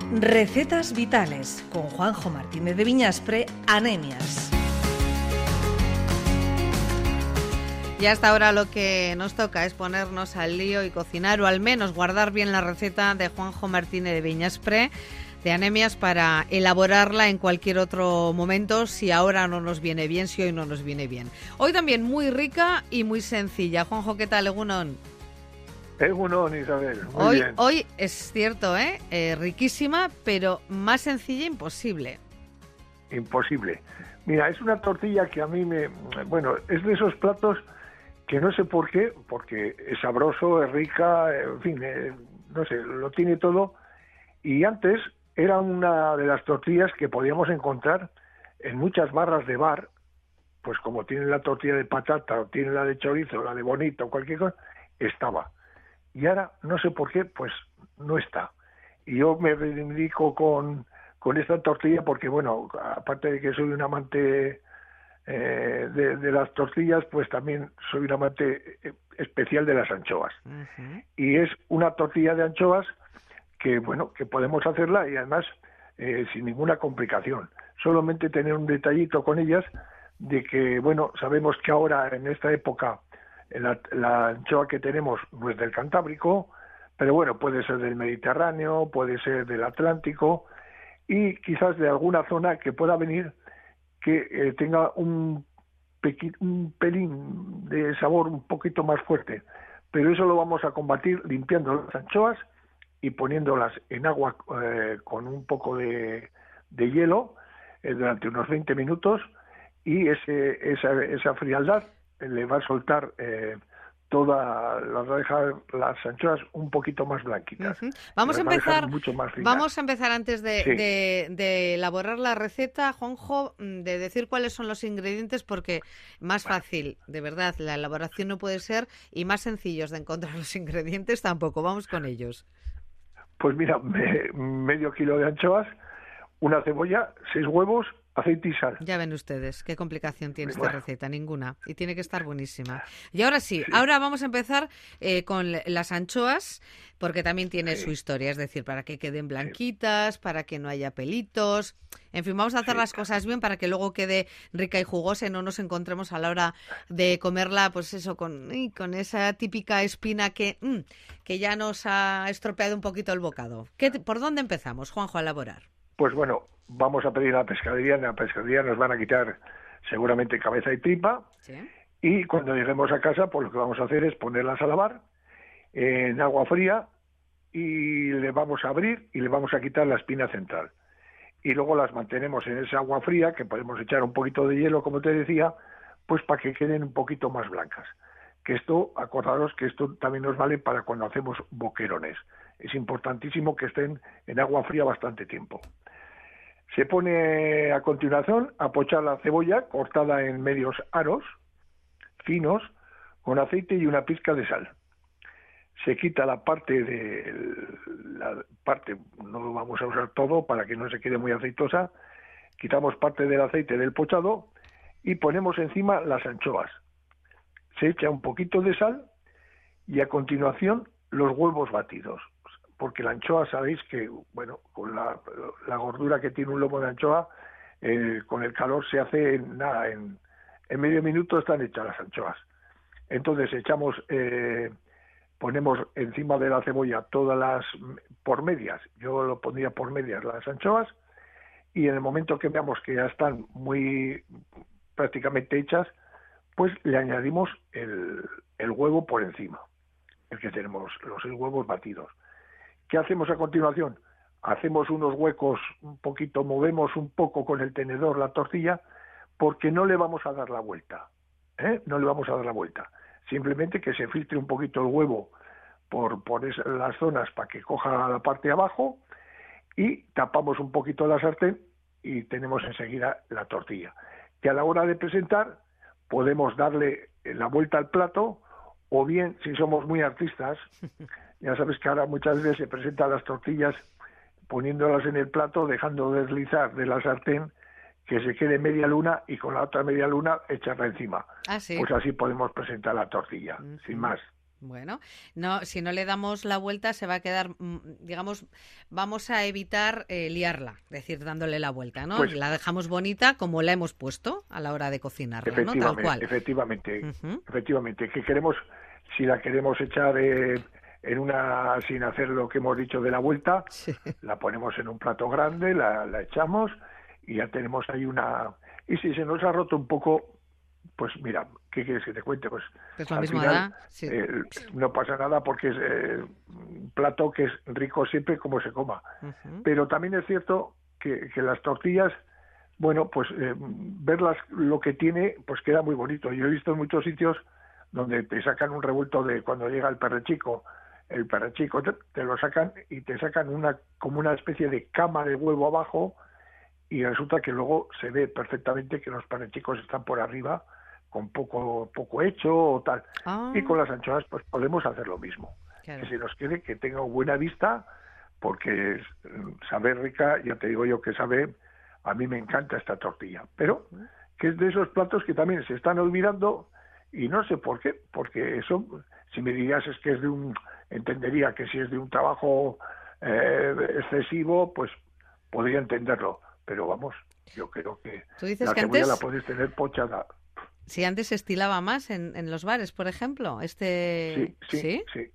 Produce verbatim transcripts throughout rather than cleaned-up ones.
Recetas vitales con Juanjo Martínez de Viñaspre, Anemias. Y hasta ahora lo que nos toca es ponernos al lío y cocinar, o al menos guardar bien la receta de Juanjo Martínez de Viñaspre, de Anemias, para elaborarla en cualquier otro momento, si ahora no nos viene bien, si hoy no nos viene bien. Hoy también muy rica y muy sencilla. Juanjo, ¿qué tal, Egunon? Egunon, Isabel, muy hoy, bien. Hoy es cierto, ¿eh? eh, riquísima, pero más sencilla imposible. Imposible. Mira, es una tortilla que a mí me... Bueno, es de esos platos que no sé por qué, porque es sabroso, es rica, en fin, eh, no sé, lo tiene todo. Y antes era una de las tortillas que podíamos encontrar en muchas barras de bar, pues como tienen la tortilla de patata, o tienen la de chorizo, la de bonito, cualquier cosa, estaba. Y ahora, no sé por qué, pues no está. Y yo me reivindico con, con esta tortilla porque, bueno, aparte de que soy un amante eh, de, de las tortillas, pues también soy un amante especial de las anchoas. Uh-huh. Y es una tortilla de anchoas que, bueno, que podemos hacerla y además eh, sin ninguna complicación. Solamente tener un detallito con ellas de que, bueno, sabemos que ahora en esta época La, la anchoa que tenemos no es del Cantábrico, pero bueno, puede ser del Mediterráneo, puede ser del Atlántico y quizás de alguna zona que pueda venir que eh, tenga un, pequi, un pelín de sabor un poquito más fuerte. Pero eso lo vamos a combatir limpiando las anchoas y poniéndolas en agua eh, con un poco de, de hielo eh, durante unos veinte minutos y ese, esa, esa frialdad le va a soltar eh, toda las va a dejar las anchoas un poquito más blanquitas. Uh-huh. Vamos a empezar mucho más vamos a empezar antes de, sí. de, de elaborar la receta, Juanjo, de decir cuáles son los ingredientes, porque más fácil, de verdad, la elaboración no puede ser, y más sencillos de encontrar los ingredientes tampoco. Vamos con ellos. Pues mira, me, medio kilo de anchoas, una cebolla, seis huevos, aceite y sal. Ya ven ustedes qué complicación tiene esta bueno. receta, ninguna. Y tiene que estar buenísima. Y ahora sí, sí. ahora vamos a empezar eh, con las anchoas, porque también tiene sí. su historia, es decir, para que queden blanquitas, sí. para que no haya pelitos. En fin, vamos a hacer sí. las cosas bien para que luego quede rica y jugosa y no nos encontremos a la hora de comerla, pues eso, con, con esa típica espina que, mmm, que ya nos ha estropeado un poquito el bocado. ¿Qué, ¿Por dónde empezamos, Juanjo, a elaborar? Pues bueno, vamos a pedir a la pescadería, en la pescadería nos van a quitar seguramente cabeza y tripa, ¿sí? Y cuando lleguemos a casa, pues lo que vamos a hacer es ponerlas a lavar en agua fría y le vamos a abrir y le vamos a quitar la espina central. Y luego las mantenemos en esa agua fría, que podemos echar un poquito de hielo, como te decía, pues para que queden un poquito más blancas. Que esto, acordaros que esto también nos vale para cuando hacemos boquerones. Es importantísimo que estén en agua fría bastante tiempo. Se pone a continuación a pochar la cebolla cortada en medios aros finos con aceite y una pizca de sal. Se quita la parte de la parte, no lo vamos a usar todo para que no se quede muy aceitosa. Quitamos parte del aceite del pochado y ponemos encima las anchoas. Se echa un poquito de sal y a continuación los huevos batidos. Porque la anchoa, sabéis que, bueno, con la, la gordura que tiene un lomo de anchoa, eh, con el calor se hace en nada, en, en medio minuto están hechas las anchoas. Entonces echamos, eh, ponemos encima de la cebolla todas las, por medias, yo lo pondría por medias las anchoas, y en el momento que veamos que ya están muy prácticamente hechas, pues le añadimos el, el huevo por encima, el que tenemos, los seis huevos batidos. ¿Qué hacemos a continuación? Hacemos unos huecos un poquito, movemos un poco con el tenedor la tortilla, porque no le vamos a dar la vuelta, ¿eh? No le vamos a dar la vuelta. Simplemente que se filtre un poquito el huevo por, por esas, las zonas para que coja la parte de abajo y tapamos un poquito la sartén y tenemos enseguida la tortilla. Que a la hora de presentar podemos darle la vuelta al plato o bien, si somos muy artistas, ya sabes que ahora muchas veces se presentan las tortillas poniéndolas en el plato, dejando deslizar de la sartén que se quede media luna y con la otra media luna echarla encima. ¿Ah, sí? Pues así podemos presentar la tortilla, uh-huh. sin más. Bueno, no, si no le damos la vuelta se va a quedar, digamos, vamos a evitar eh, liarla, es decir, dándole la vuelta, ¿no? Pues, la dejamos bonita como la hemos puesto a la hora de cocinarla, efectivamente, ¿no? Tal cual. Efectivamente, uh-huh. efectivamente, que queremos, si la queremos echar eh, en una, sin hacer lo que hemos dicho de la vuelta, sí. la ponemos en un plato grande, la, la echamos y ya tenemos ahí una, y si se nos ha roto un poco, pues mira, ¿qué quieres que te cuente? Pues, pues lo mismo da. Sí. Eh, no pasa nada porque es eh, un plato que es rico siempre como se coma. Uh-huh. Pero también es cierto que, que las tortillas, bueno, pues eh, verlas lo que tiene, pues queda muy bonito. Yo he visto en muchos sitios donde te sacan un revuelto de cuando llega el perrechico, el perrechico te, te lo sacan y te sacan una como una especie de cama de huevo abajo y resulta que luego se ve perfectamente que los perrechicos están por arriba con poco poco hecho o tal. Ah. Y con las anchoas pues podemos hacer lo mismo. Claro. Que se nos quede, que tenga buena vista, porque sabe rica, ya te digo yo que sabe, a mí me encanta esta tortilla, pero que es de esos platos que también se están olvidando y no sé por qué, porque eso, si me dirías es que es de un, entendería que si es de un trabajo eh, excesivo, pues podría entenderlo, pero vamos, yo creo que ¿Tú dices la que cebolla antes... la puedes tener pochada. Si antes se estilaba más en, en los bares, por ejemplo, este... Sí, sí, sí,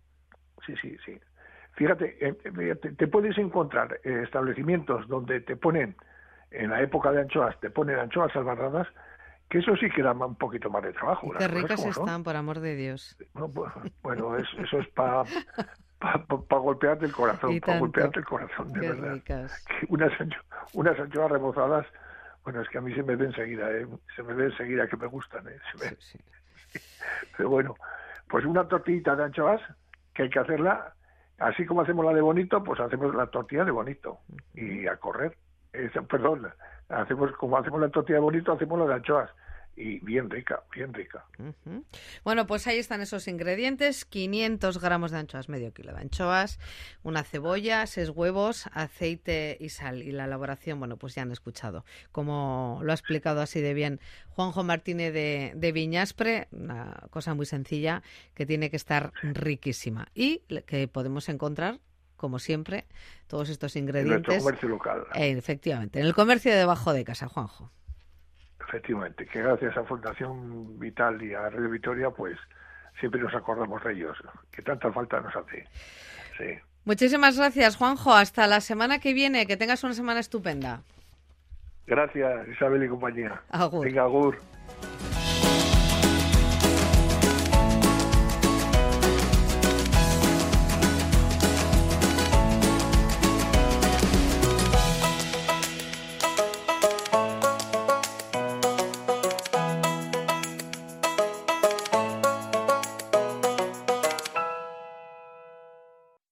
sí, sí, sí. Fíjate, eh, te, te puedes encontrar eh, establecimientos donde te ponen, en la época de anchoas, te ponen anchoas albarradas, que eso sí que da un poquito más de trabajo. Y qué ricas están, por amor de Dios. No, pues, bueno, es, eso es para pa, pa, pa golpearte el corazón, para golpearte el corazón, de qué verdad. Ricas. Unas, ancho, unas anchoas rebozadas, bueno, es que a mí se me ve enseguida, ¿eh? se me ve enseguida que me gustan. ¿eh? Se me... sí, sí. Pero bueno, pues una tortillita de anchoas, que hay que hacerla, así como hacemos la de bonito, pues hacemos la tortilla de bonito, y a correr. Eh, perdón, hacemos como hacemos la tortilla de bonito, hacemos la de anchoas. Y bien rica, bien rica. Uh-huh. Bueno, pues ahí están esos ingredientes: quinientos gramos de anchoas, medio kilo de anchoas, una cebolla, seis huevos, aceite y sal. Y la elaboración, bueno, pues ya han escuchado como lo ha explicado así de bien Juanjo Martínez de, de Viñaspre, una cosa muy sencilla que tiene que estar riquísima y que podemos encontrar, como siempre, todos estos ingredientes en nuestro comercio local. Eh, efectivamente, en el comercio de debajo de casa, Juanjo. Efectivamente, que gracias a Fundación Vital y a Radio Vitoria, pues siempre nos acordamos de ellos, que tanta falta nos hace. Sí. Muchísimas gracias, Juanjo. Hasta la semana que viene. Que tengas una semana estupenda. Gracias, Isabel y compañía. Agur. Venga, agur.